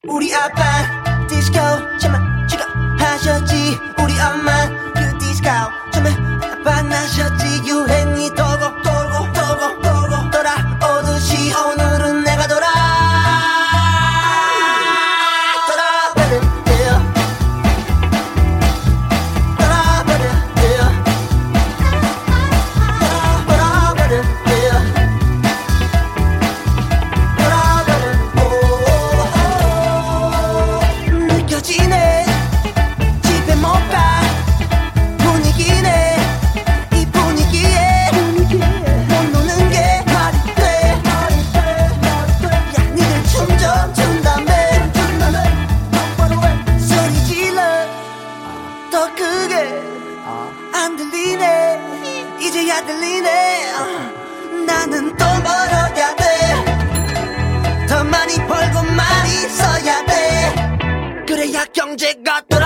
우리 아빠 디스코 정말 싫어하셨지. 우리 엄마 그 디스코 정말 반하셨지. 유행이 돌고 돌아오듯이 오늘은 내가 느껴지네. 집에 못 가 분위기네. 이 분위기에 못 노는 게 말이 돼. 야 니들 춤 좀 춘다며. 소리 질러 더 크게. 안 들리네. 이제야 들리네. 나는 돈 벌어야 돼. 더 많이 벌고 많이 써야 돼. 그래야 경제가 돌아.